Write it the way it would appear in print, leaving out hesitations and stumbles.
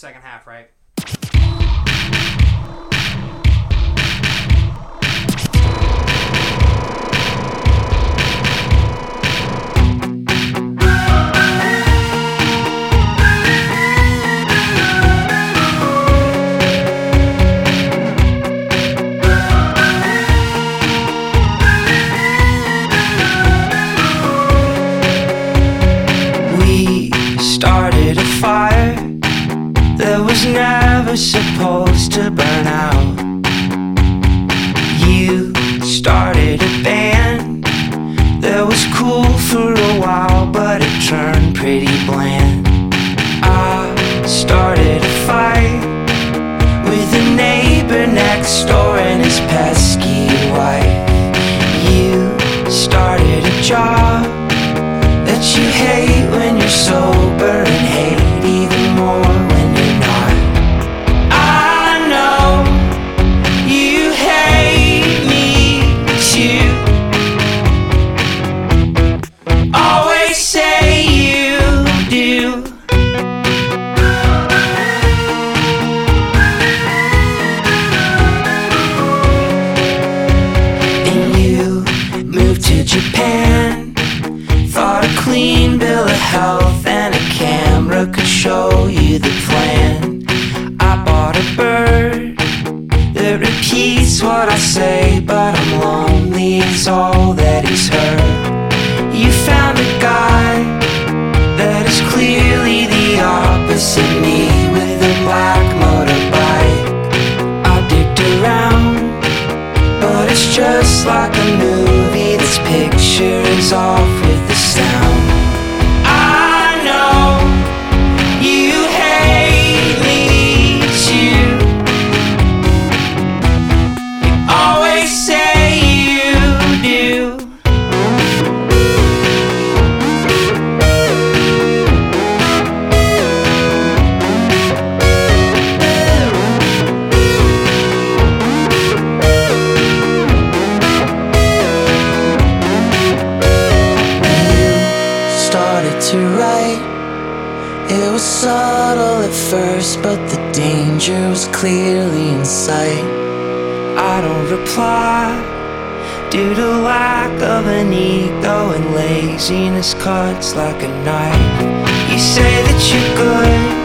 second half, right? Started a fire that was never supposed to burn out. You started a band that was cool for a while, but it turned pretty bland. I started a fight with a neighbor next door and his pesky wife. You started a job that you hate when you're sober and hate even more when you're not. I know you hate me too. Always say you do. And you moved to Japan, thought a clean bill of health and a camera could show you the plan. I bought a bird that repeats what I say, but I'm lonely, it's all that he's heard. You found a guy that is clearly the opposite me, with a black motorbike. I digged around, but it's just like a movie. This picture is off with the sound. I know you hate me too. You always say you do. Started to write. It was subtle at first, but the danger was clearly in sight. I don't reply due to lack of an ego, and laziness cuts like a knife. You say that you're good,